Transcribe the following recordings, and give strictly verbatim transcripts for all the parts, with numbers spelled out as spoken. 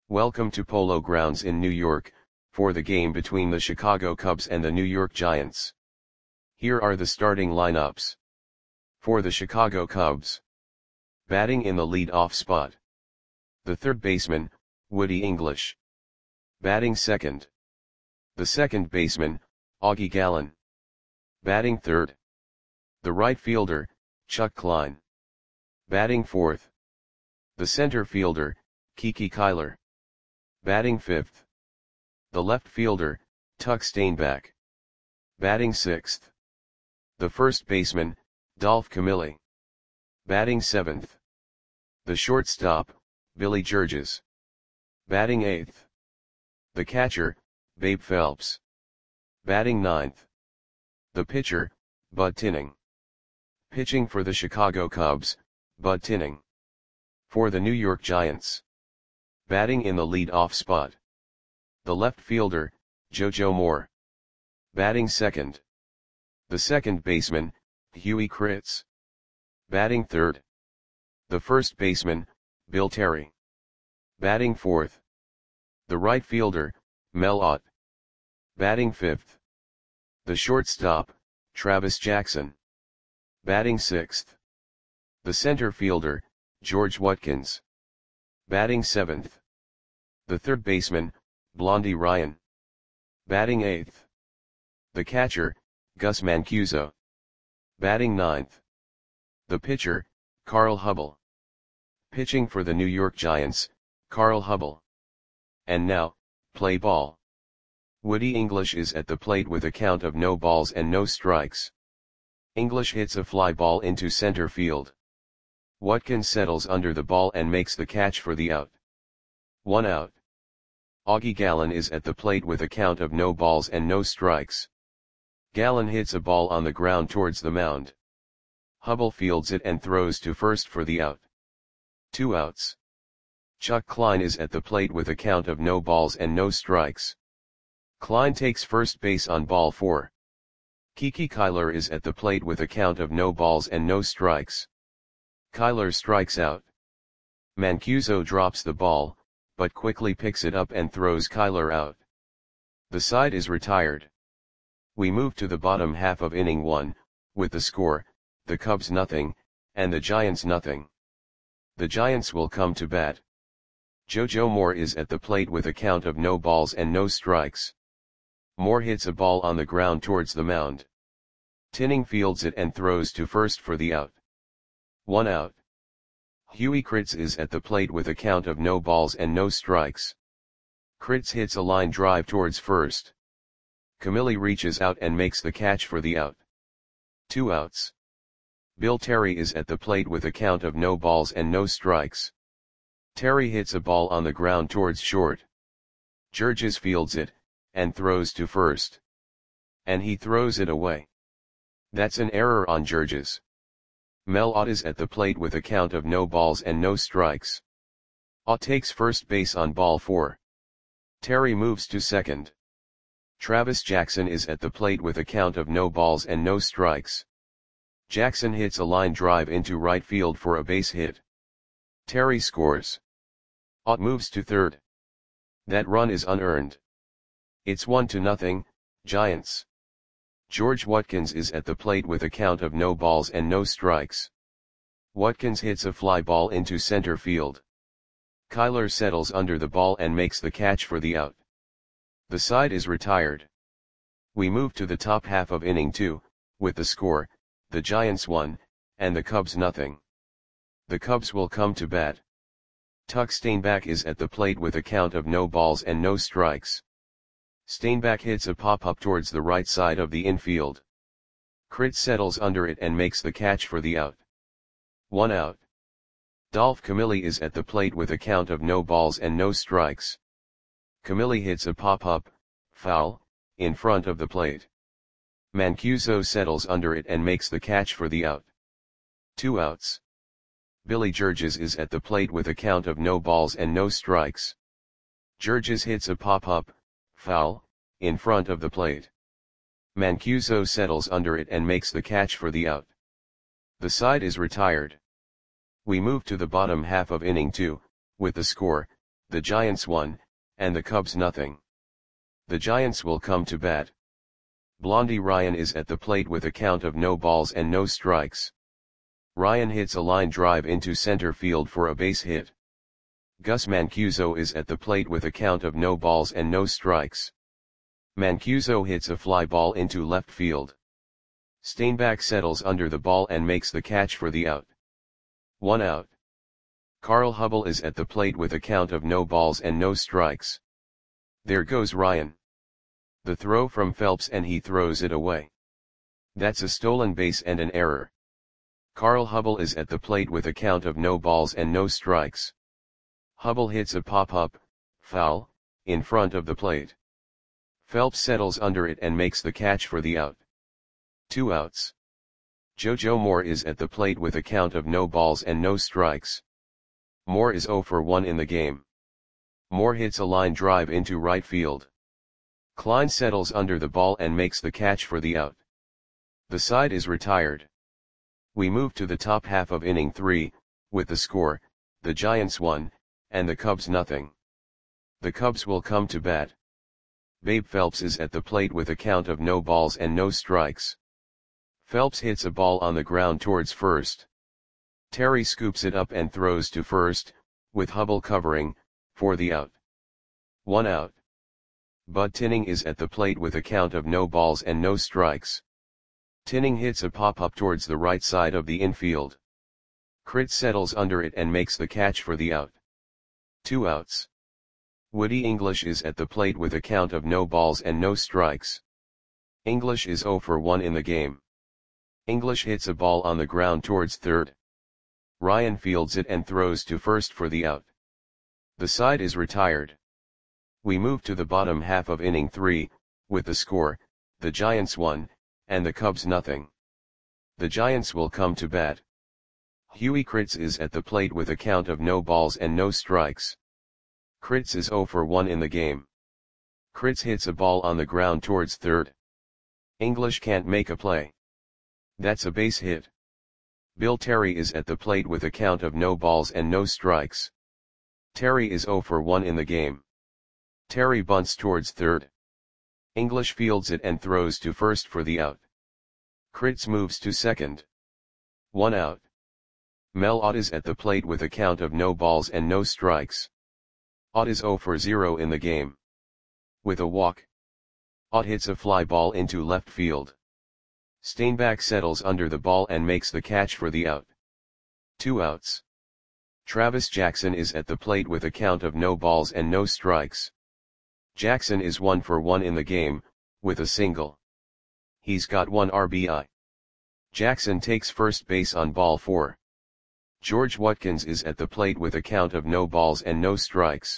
Welcome to Polo Grounds in New York, for the game between the Chicago Cubs and the New York Giants. Here are the starting lineups. For the Chicago Cubs. Batting in the lead-off spot. The third baseman, Woody English. Batting second. The second baseman, Augie Gallen. Batting third. The right fielder, Chuck Klein. Batting fourth. The center fielder, Kiki Kyler. Batting fifth. The left fielder, Tuck Steinbach. Batting sixth. The first baseman, Dolph Camilli. Batting seventh. The shortstop, Billy Georges. Batting eighth. The catcher, Babe Phelps. Batting ninth. The pitcher, Bud Tinning. Pitching for the Chicago Cubs, Bud Tinning. For the New York Giants. Batting in the lead-off spot. The left fielder, JoJo Moore. Batting second. The second baseman, Huey Kritz. Batting third. The first baseman, Bill Terry. Batting fourth. The right fielder, Mel Ott. Batting fifth. The shortstop, Travis Jackson. Batting sixth. The center fielder, George Watkins. Batting seventh. The third baseman, Blondie Ryan. Batting eighth. The catcher, Gus Mancuso. Batting ninth. The pitcher, Carl Hubbell. Pitching for the New York Giants, Carl Hubbell. And now, play ball. Woody English is at the plate with a count of no balls and no strikes. English hits a fly ball into center field. Watkins settles under the ball and makes the catch for the out. One out. Augie Gallen is at the plate with a count of no balls and no strikes. Gallen hits a ball on the ground towards the mound. Hubbell fields it and throws to first for the out. Two outs. Chuck Klein is at the plate with a count of no balls and no strikes. Klein takes first base on ball four. Kiki Kyler is at the plate with a count of no balls and no strikes. Kyler strikes out. Mancuso drops the ball, but quickly picks it up and throws Kyler out. The side is retired. We move to the bottom half of inning one, with the score, the Cubs nothing, and the Giants nothing. The Giants will come to bat. JoJo Moore is at the plate with a count of no balls and no strikes. Moore hits a ball on the ground towards the mound. Tinning fields it and throws to first for the out. One out. Huey Kritz is at the plate with a count of no balls and no strikes. Kritz hits a line drive towards first. Camilli reaches out and makes the catch for the out. Two outs. Bill Terry is at the plate with a count of no balls and no strikes. Terry hits a ball on the ground towards short. Georges fields it, and throws to first. And he throws it away. That's an error on Georges. Mel Ott is at the plate with a count of no balls and no strikes. Ott takes first base on ball four. Terry moves to second. Travis Jackson is at the plate with a count of no balls and no strikes. Jackson hits a line drive into right field for a base hit. Terry scores. Ott moves to third. That run is unearned. It's one to nothing, Giants. George Watkins is at the plate with a count of no balls and no strikes. Watkins hits a fly ball into center field. Kyler settles under the ball and makes the catch for the out. The side is retired. We move to the top half of inning two, with the score, the Giants one, and the Cubs nothing. The Cubs will come to bat. Tuck Steinbach is at the plate with a count of no balls and no strikes. Steinbach hits a pop-up towards the right side of the infield. Kritz settles under it and makes the catch for the out. One out. Dolph Camilli is at the plate with a count of no balls and no strikes. Camilli hits a pop-up, foul, in front of the plate. Mancuso settles under it and makes the catch for the out. Two outs. Billy Georges is at the plate with a count of no balls and no strikes. Georges hits a pop-up, foul, in front of the plate. Mancuso settles under it and makes the catch for the out. The side is retired. We move to the bottom half of inning two, with the score, the Giants one, and the Cubs nothing. The Giants will come to bat. Blondie Ryan is at the plate with a count of no balls and no strikes. Ryan hits a line drive into center field for a base hit. Gus Mancuso is at the plate with a count of no balls and no strikes. Mancuso hits a fly ball into left field. Steinbach settles under the ball and makes the catch for the out. One out. Carl Hubbell is at the plate with a count of no balls and no strikes. There goes Ryan. The throw from Phelps and he throws it away. That's a stolen base and an error. Carl Hubbell is at the plate with a count of no balls and no strikes. Hubbell hits a pop-up, foul, in front of the plate. Phelps settles under it and makes the catch for the out. Two outs. JoJo Moore is at the plate with a count of no balls and no strikes. Moore is zero for one in the game. Moore hits a line drive into right field. Klein settles under the ball and makes the catch for the out. The side is retired. We move to the top half of inning three, with the score, the Giants one, and the Cubs nothing. The Cubs will come to bat. Babe Phelps is at the plate with a count of no balls and no strikes. Phelps hits a ball on the ground towards first. Terry scoops it up and throws to first, with Hubbell covering, for the out. One out. Bud Tinning is at the plate with a count of no balls and no strikes. Tinning hits a pop-up towards the right side of the infield. Crit settles under it and makes the catch for the out. Two outs. Woody English is at the plate with a count of no balls and no strikes. English is zero for one in the game. English hits a ball on the ground towards third. Ryan fields it and throws to first for the out. The side is retired. We move to the bottom half of inning three, with the score, the Giants one, and the Cubs nothing. The Giants will come to bat. Huey Critz is at the plate with a count of no balls and no strikes. Critz is zero for one in the game. Critz hits a ball on the ground towards third. English can't make a play. That's a base hit. Bill Terry is at the plate with a count of no balls and no strikes. Terry is zero for one in the game. Terry bunts towards third. English fields it and throws to first for the out. Critz moves to second. One out. Mel Ott is at the plate with a count of no balls and no strikes. Ott is zero for zero in the game. With a walk. Ott hits a fly ball into left field. Steinbach settles under the ball and makes the catch for the out. Two outs. Travis Jackson is at the plate with a count of no balls and no strikes. Jackson is one for one in the game, with a single. He's got one R B I. Jackson takes first base on ball four. George Watkins is at the plate with a count of no balls and no strikes.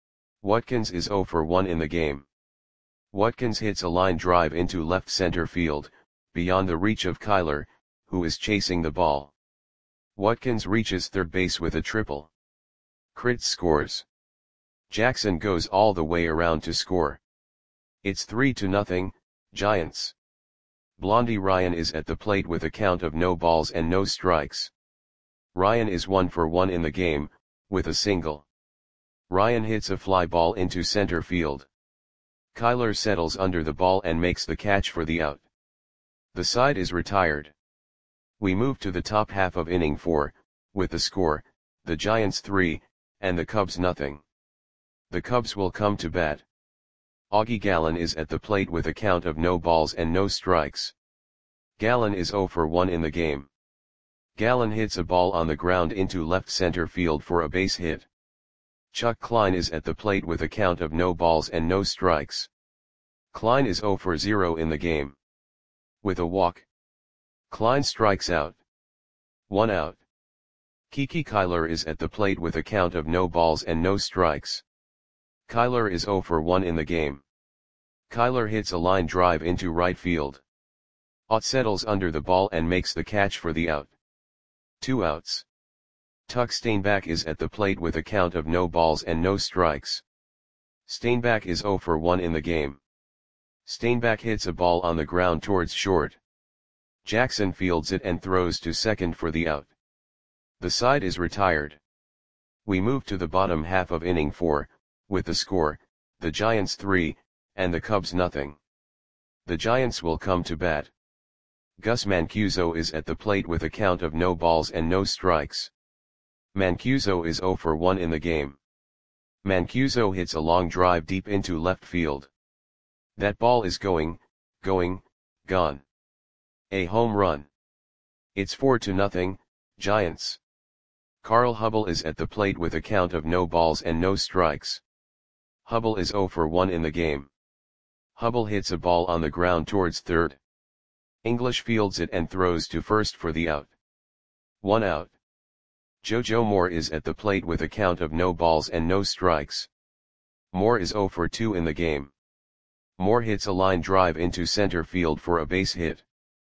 Watkins is zero for one in the game. Watkins hits a line drive into left center field, beyond the reach of Kyler, who is chasing the ball. Watkins reaches third base with a triple. Critz scores. Jackson goes all the way around to score. It's three to nothing, Giants. Blondie Ryan is at the plate with a count of no balls and no strikes. Ryan is one for one in the game, with a single. Ryan hits a fly ball into center field. Kyler settles under the ball and makes the catch for the out. The side is retired. We move to the top half of inning four, with the score, the Giants three, and the Cubs nothing. The Cubs will come to bat. Augie Gallen is at the plate with a count of no balls and no strikes. Gallen is zero for one in the game. Gallen hits a ball on the ground into left center field for a base hit. Chuck Klein is at the plate with a count of no balls and no strikes. Klein is zero for zero in the game. With a walk. Klein strikes out. One out. Kiki Kyler is at the plate with a count of no balls and no strikes. Kyler is zero for one in the game. Kyler hits a line drive into right field. Ott settles under the ball and makes the catch for the out. Two outs. Tuck Steinbach is at the plate with a count of no balls and no strikes. Steinbach is zero for one in the game. Steinbach hits a ball on the ground towards short. Jackson fields it and throws to second for the out. The side is retired. We move to the bottom half of inning four, with the score, the Giants three, and the Cubs nothing. The Giants will come to bat. Gus Mancuso is at the plate with a count of no balls and no strikes. Mancuso is zero for one in the game. Mancuso hits a long drive deep into left field. That ball is going, going, gone. A home run. It's four to nothing, Giants. Carl Hubbell is at the plate with a count of no balls and no strikes. Hubbell is zero for one in the game. Hubbell hits a ball on the ground towards third. English fields it and throws to first for the out. One out. JoJo Moore is at the plate with a count of no balls and no strikes. Moore is zero for two in the game. Moore hits a line drive into center field for a base hit.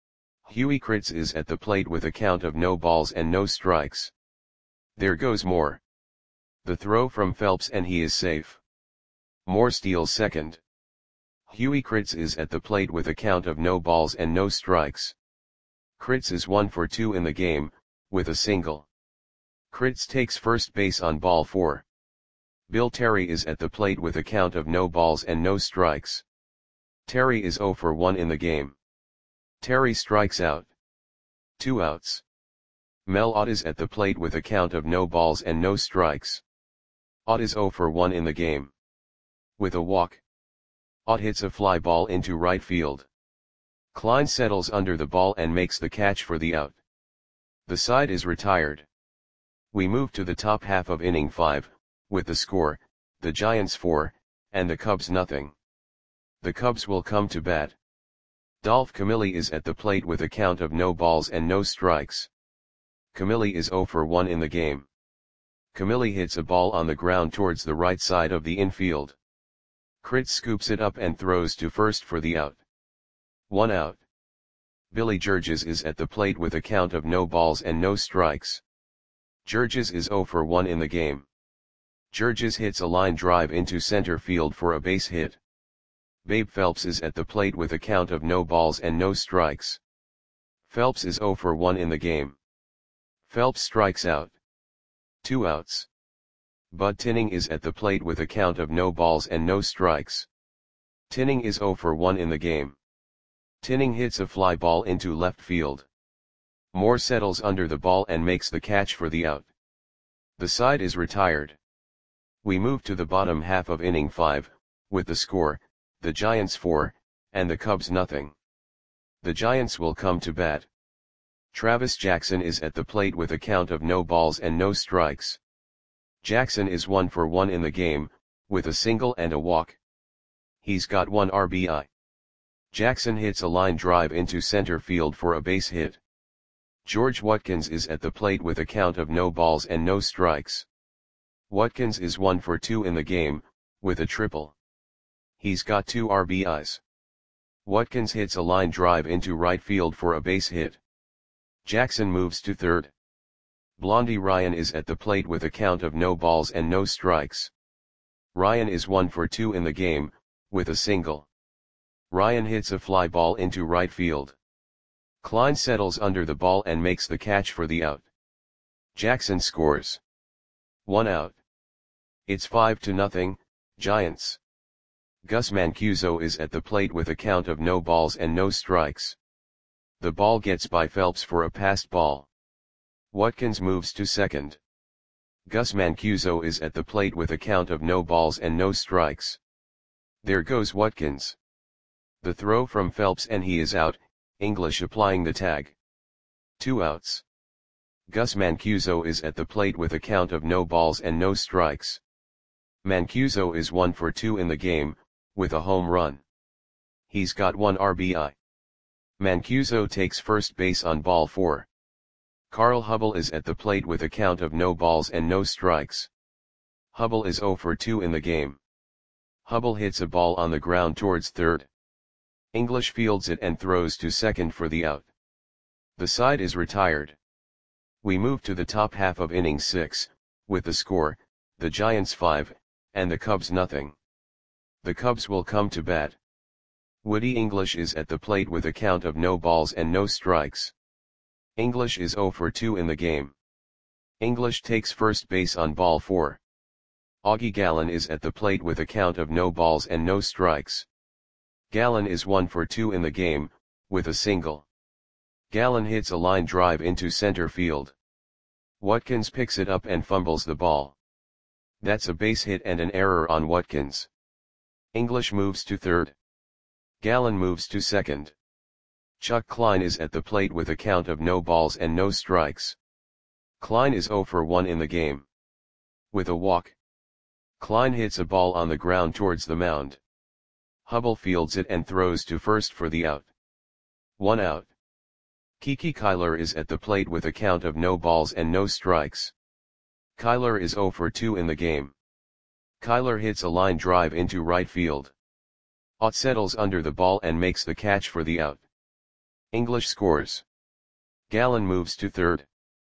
Huey Kritz is at the plate with a count of no balls and no strikes. There goes Moore. The throw from Phelps and he is safe. Moore steals second. Huey Kritz is at the plate with a count of no balls and no strikes. Kritz is one for two in the game, with a single. Kritz takes first base on ball four. Bill Terry is at the plate with a count of no balls and no strikes. Terry is zero for one in the game. Terry strikes out. Two outs. Mel Ott is at the plate with a count of no balls and no strikes. Ott is zero for one in the game. With a walk. Ott hits a fly ball into right field. Klein settles under the ball and makes the catch for the out. The side is retired. We move to the top half of inning five, with the score, the Giants four, and the Cubs nothing. The Cubs will come to bat. Dolph Camilli is at the plate with a count of no balls and no strikes. Camilli is zero for one in the game. Camilli hits a ball on the ground towards the right side of the infield. Kritz scoops it up and throws to first for the out. One out. Billy Georges is at the plate with a count of no balls and no strikes. Georges is zero for one in the game. Georges hits a line drive into center field for a base hit. Babe Phelps is at the plate with a count of no balls and no strikes. Phelps is zero for one in the game. Phelps strikes out. Two outs. Bud Tinning is at the plate with a count of no balls and no strikes. Tinning is zero for one in the game. Tinning hits a fly ball into left field. Moore settles under the ball and makes the catch for the out. The side is retired. We move to the bottom half of inning five, with the score, the Giants four, and the Cubs nothing. The Giants will come to bat. Travis Jackson is at the plate with a count of no balls and no strikes. Jackson is one for one in the game, with a single and a walk. He's got one R B I. Jackson hits a line drive into center field for a base hit. George Watkins is at the plate with a count of no balls and no strikes. Watkins is one for two in the game, with a triple. He's got two R B Is. Watkins hits a line drive into right field for a base hit. Jackson moves to third. Blondie Ryan is at the plate with a count of no balls and no strikes. Ryan is one for two in the game, with a single. Ryan hits a fly ball into right field. Klein settles under the ball and makes the catch for the out. Jackson scores. One out. It's five to nothing, Giants. Gus Mancuso is at the plate with a count of no balls and no strikes. The ball gets by Phelps for a passed ball. Watkins moves to second. Gus Mancuso is at the plate with a count of no balls and no strikes. There goes Watkins. The throw from Phelps and he is out, English applying the tag. Two outs. Gus Mancuso is at the plate with a count of no balls and no strikes. Mancuso is one for two in the game, with a home run. He's got one R B I. Mancuso takes first base on ball four. Carl Hubbell is at the plate with a count of no balls and no strikes. Hubbell is zero for two in the game. Hubbell hits a ball on the ground towards third. English fields it and throws to second for the out. The side is retired. We move to the top half of inning six, with the score, the Giants five, and the Cubs nothing. The Cubs will come to bat. Woody English is at the plate with a count of no balls and no strikes. English is zero for two in the game. English takes first base on ball four. Augie Gallen is at the plate with a count of no balls and no strikes. Gallen is one for two in the game, with a single. Gallen hits a line drive into center field. Watkins picks it up and fumbles the ball. That's a base hit and an error on Watkins. English moves to third. Gallen moves to second. Chuck Klein is at the plate with a count of no balls and no strikes. Klein is zero for one in the game. With a walk. Klein hits a ball on the ground towards the mound. Hubble fields it and throws to first for the out. One out. Kiki Kyler is at the plate with a count of no balls and no strikes. Kyler is zero for two in the game. Kyler hits a line drive into right field. Ott settles under the ball and makes the catch for the out. English scores. Gallen moves to third.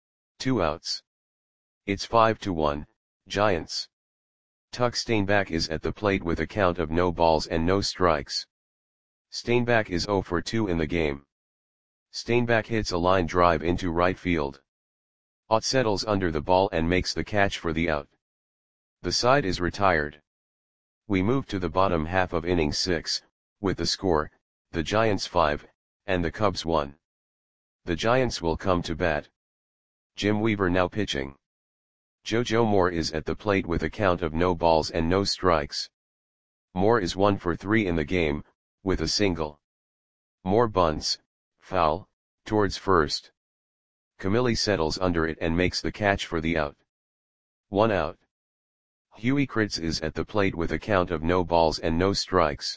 Two outs. It's five to one, Giants. Tuck Steinbach is at the plate with a count of no balls and no strikes. Steinbach is zero for two in the game. Steinbach hits a line drive into right field. Ott settles under the ball and makes the catch for the out. The side is retired. We move to the bottom half of inning six, with the score, the Giants five, and the Cubs one. The Giants will come to bat. Jim Weaver now pitching. JoJo Moore is at the plate with a count of no balls and no strikes. Moore is one for three in the game, with a single. Moore bunts, foul, towards first. Camilli settles under it and makes the catch for the out. One out. Huey Kritz is at the plate with a count of no balls and no strikes.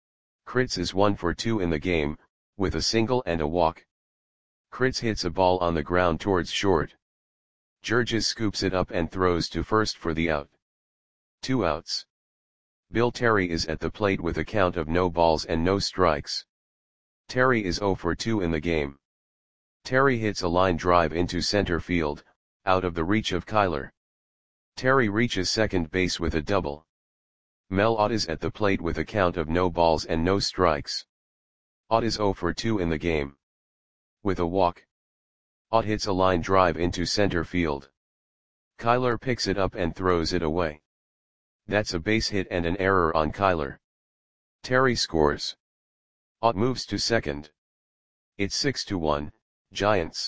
Kritz is one for two in the game, with a single and a walk. Kritz hits a ball on the ground towards short. Georges scoops it up and throws to first for the out. Two outs. Bill Terry is at the plate with a count of no balls and no strikes. Terry is zero for two in the game. Terry hits a line drive into center field, out of the reach of Kyler. Terry reaches second base with a double. Mel Ott is at the plate with a count of no balls and no strikes. Ott is zero for two in the game. With a walk. Ott hits a line drive into center field. Kyler picks it up and throws it away. That's a base hit and an error on Kyler. Terry scores. Ott moves to second. It's six to one, Giants.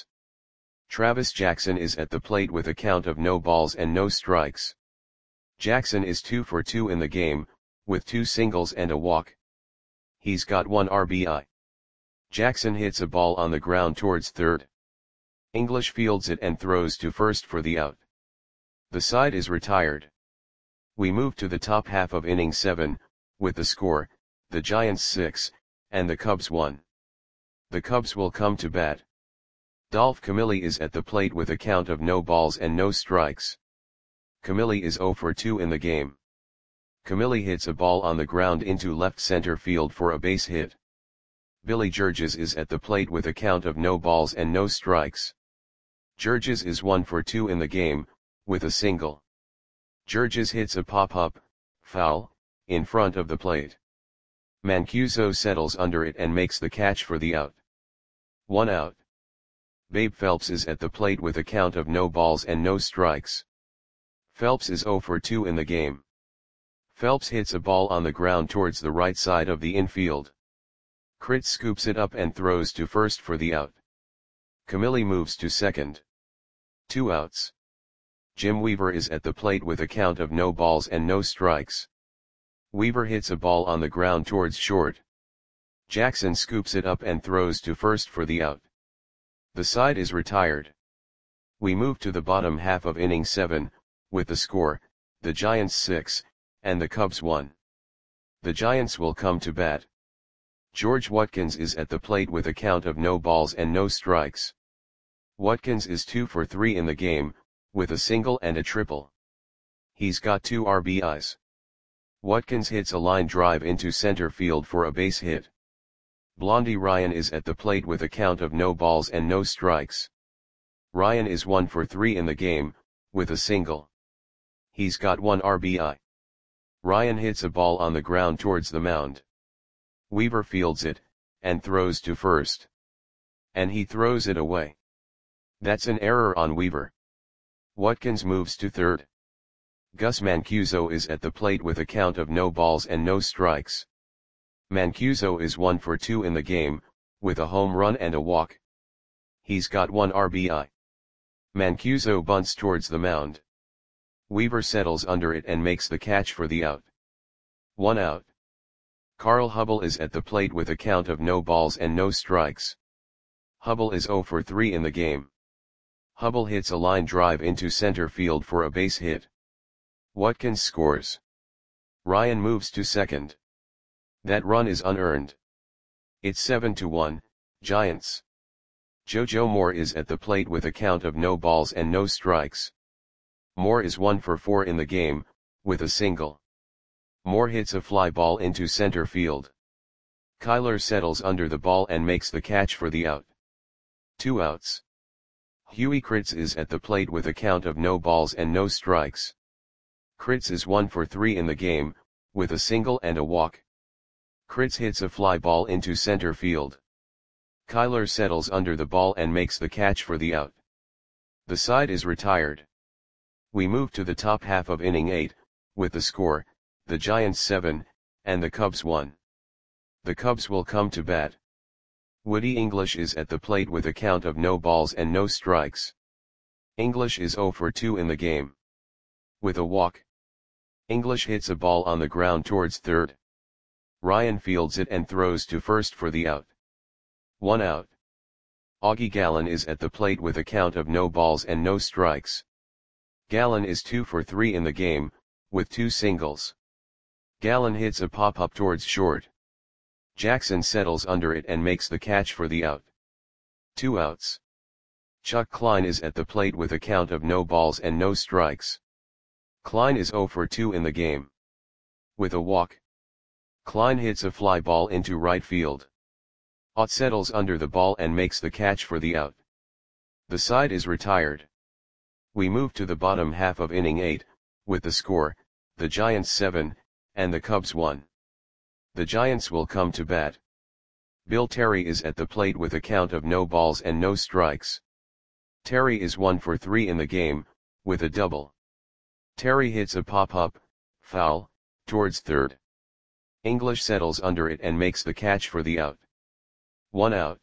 Travis Jackson is at the plate with a count of no balls and no strikes. Jackson is two for two in the game, with two singles and a walk. He's got one R B I. Jackson hits a ball on the ground towards third. English fields it and throws to first for the out. The side is retired. We move to the top half of inning seven, with the score, the Giants six, and the Cubs one. The Cubs will come to bat. Dolph Camilli is at the plate with a count of no balls and no strikes. Camilli is zero for two in the game. Camilli hits a ball on the ground into left center field for a base hit. Billy Georges is at the plate with a count of no balls and no strikes. Georges is one for two in the game, with a single. Georges hits a pop-up, foul, in front of the plate. Mancuso settles under it and makes the catch for the out. One out. Babe Phelps is at the plate with a count of no balls and no strikes. Phelps is zero for two in the game. Phelps hits a ball on the ground towards the right side of the infield. Kritz scoops it up and throws to first for the out. Camilli moves to second. Two outs. Jim Weaver is at the plate with a count of no balls and no strikes. Weaver hits a ball on the ground towards short. Jackson scoops it up and throws to first for the out. The side is retired. We move to the bottom half of inning seven, with the score, the Giants six, and the Cubs one. The Giants will come to bat. George Watkins is at the plate with a count of no balls and no strikes. Watkins is two for three in the game, with a single and a triple. He's got two R B Is. Watkins hits a line drive into center field for a base hit. Blondie Ryan is at the plate with a count of no balls and no strikes. Ryan is one for three in the game, with a single. He's got one R B I. Ryan hits a ball on the ground towards the mound. Weaver fields it, and throws to first. And he throws it away. That's an error on Weaver. Watkins moves to third. Gus Mancuso is at the plate with a count of no balls and no strikes. Mancuso is one for two in the game, with a home run and a walk. He's got one R B I. Mancuso bunts towards the mound. Weaver settles under it and makes the catch for the out. One out. Carl Hubbell is at the plate with a count of no balls and no strikes. Hubbell is zero for three in the game. Hubbell hits a line drive into center field for a base hit. Watkins scores. Ryan moves to second. That run is unearned. It's seven to one, Giants. JoJo Moore is at the plate with a count of no balls and no strikes. Moore is one for four in the game, with a single. Moore hits a fly ball into center field. Kyler settles under the ball and makes the catch for the out. Two outs. Huey Kritz is at the plate with a count of no balls and no strikes. Kritz is one for three in the game, with a single and a walk. Kritz hits a fly ball into center field. Kyler settles under the ball and makes the catch for the out. The side is retired. We move to the top half of inning eight, with the score, the Giants seven, and the Cubs one. The Cubs will come to bat. Woody English is at the plate with a count of no balls and no strikes. English is zero for two in the game. With a walk. English hits a ball on the ground towards third. Ryan fields it and throws to first for the out. One out. Augie Gallen is at the plate with a count of no balls and no strikes. Gallen is two for three in the game, with two singles. Gallen hits a pop-up towards short. Jackson settles under it and makes the catch for the out. Two outs. Chuck Klein is at the plate with a count of no balls and no strikes. Klein is zero for two in the game. With a walk. Klein hits a fly ball into right field. Ott settles under the ball and makes the catch for the out. The side is retired. We move to the bottom half of inning eight, with the score, the Giants seven, and the Cubs one. The Giants will come to bat. Bill Terry is at the plate with a count of no balls and no strikes. Terry is one for three in the game, with a double. Terry hits a pop-up, foul, towards third. English settles under it and makes the catch for the out. One out.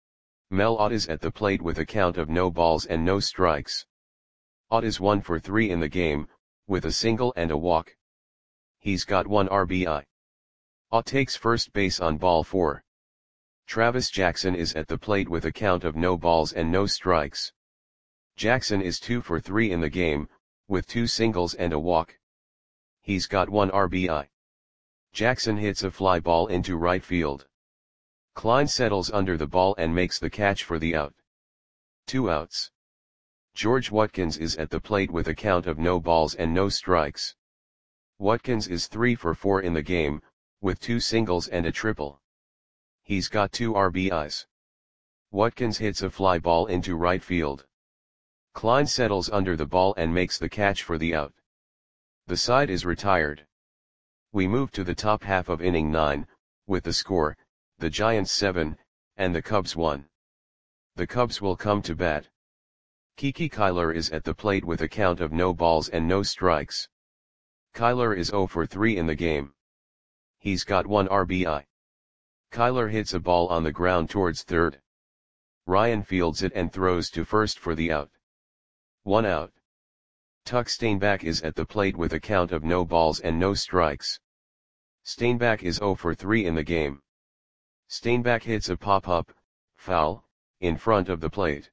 Mel Ott is at the plate with a count of no balls and no strikes. Ott is one for three in the game, with a single and a walk. He's got one R B I. Ott takes first base on ball four. Travis Jackson is at the plate with a count of no balls and no strikes. Jackson is two for three in the game, with two singles and a walk. He's got one R B I. Jackson hits a fly ball into right field. Klein settles under the ball and makes the catch for the out. Two outs. George Watkins is at the plate with a count of no balls and no strikes. Watkins is three for four in the game, with two singles and a triple. He's got two R B Is. Watkins hits a fly ball into right field. Klein settles under the ball and makes the catch for the out. The side is retired. We move to the top half of inning nine, with the score, the Giants seven, and the Cubs one. The Cubs will come to bat. Kiki Kyler is at the plate with a count of no balls and no strikes. Kyler is zero for three in the game. He's got one R B I. Kyler hits a ball on the ground towards third. Ryan fields it and throws to first for the out. One out. Tuck Steinbach is at the plate with a count of no balls and no strikes. Steinbach is zero for three in the game. Steinbach hits a pop-up, foul, in front of the plate.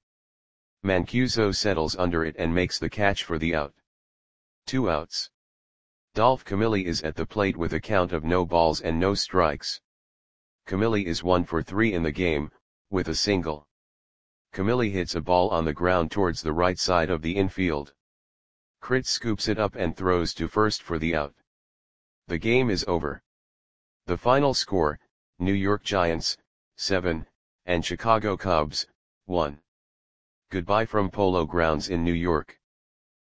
Mancuso settles under it and makes the catch for the out. Two outs. Dolph Camilli is at the plate with a count of no balls and no strikes. Camilli is one for three in the game, with a single. Camilli hits a ball on the ground towards the right side of the infield. Kritz scoops it up and throws to first for the out. The game is over. The final score, New York Giants, seven, and Chicago Cubs, one. Goodbye from Polo Grounds in New York.